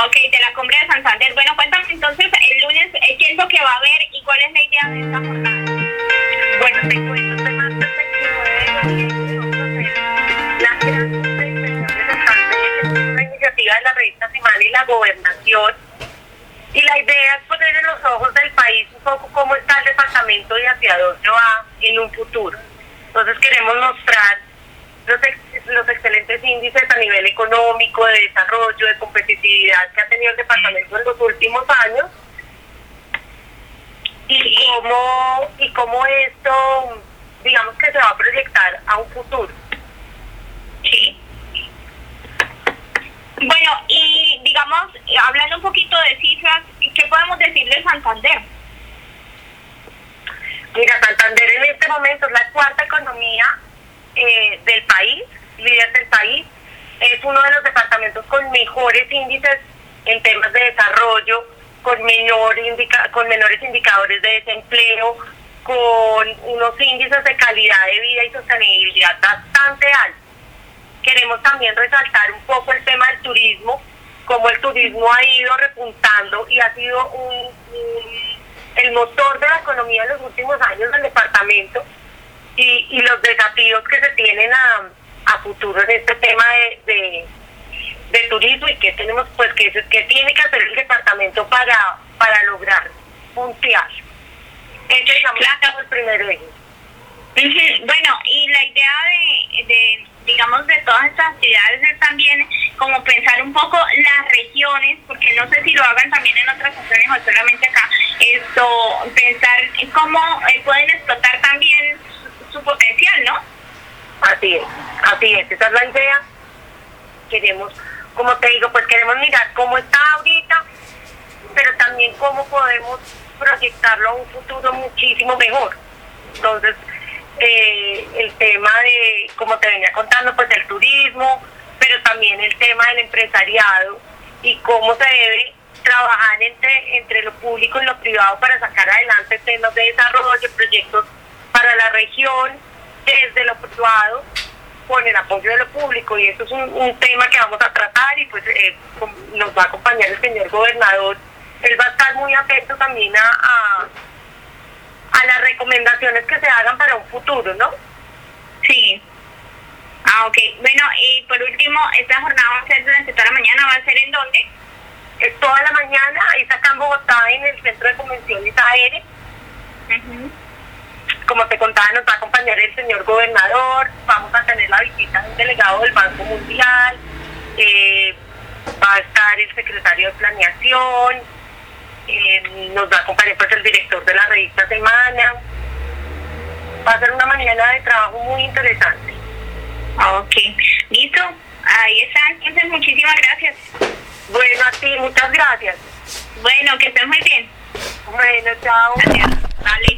Ok, de la cumbre de Santander. Bueno, cuéntame entonces el lunes, ¿qué es lo que va a haber y cuál es la idea de esta jornada? Bueno, te cuento, este martes 29 de noviembre vamos a hacer la gran cumbre de inversión de Santander, que es una iniciativa de la revista Semana y la Gobernación. Y la idea es poner en los ojos del país un poco cómo está el departamento y hacia dónde va en un futuro. Entonces queremos mostrar los excelentes índices a nivel económico, de desarrollo, de competitividad que ha tenido el departamento en los últimos años y cómo esto, digamos que se va a proyectar a un futuro. Sí. Bueno, y digamos, hablando un poquito de cifras, ¿qué podemos decir de Santander? Mira, Santander en este momento es la cuarta economía del país, líder del país. Es uno de los departamentos con mejores índices en temas de desarrollo, con menores indicadores de desempleo, con unos índices de calidad de vida y sostenibilidad bastante altos. Queremos también resaltar un poco el tema del turismo, cómo el turismo ha ido repuntando y ha sido el motor de la economía en los últimos años del departamento y los desafíos que se tienen a futuro en este tema de turismo y que tenemos, pues, que tiene que hacer el departamento para lograr puntear. Este es el primer eje. Bueno, y la idea digamos, de todas estas actividades es también como pensar un poco las regiones, porque no sé si lo hagan también en otras regiones o solamente acá, pensar en cómo pueden explotar también su potencial, ¿no? Así es, esa es la idea. Queremos, como te digo, pues queremos mirar cómo está ahorita, pero también cómo podemos proyectarlo a un futuro muchísimo mejor. Entonces, el tema de, como te venía contando, pues el turismo, pero también el tema del empresariado y cómo se debe trabajar entre lo público y lo privado para sacar adelante temas de desarrollo, proyectos para la región, desde lo privado, con el apoyo de lo público. Y eso es un tema que vamos a tratar y pues nos va a acompañar el señor gobernador. Él va a estar muy atento también a las recomendaciones que se hagan para un futuro, ¿no? Sí. Ok. Bueno, y por último, esta jornada va a ser durante toda la mañana. ¿Va a ser en dónde? Es toda la mañana, es acá en Bogotá, en el Centro de Convenciones AR. Como te contaba, nos va a acompañar el señor gobernador, vamos a tener la visita de un delegado del Banco Mundial, va a estar el secretario de Planeación, nos va a acompañar pues el director de la revista Semana. Va a ser una mañana de trabajo muy interesante. Ok, listo, ahí está. Entonces, muchísimas gracias. Bueno, a ti, muchas gracias. Bueno, que estés muy bien. Bueno, chao. Gracias. Vale.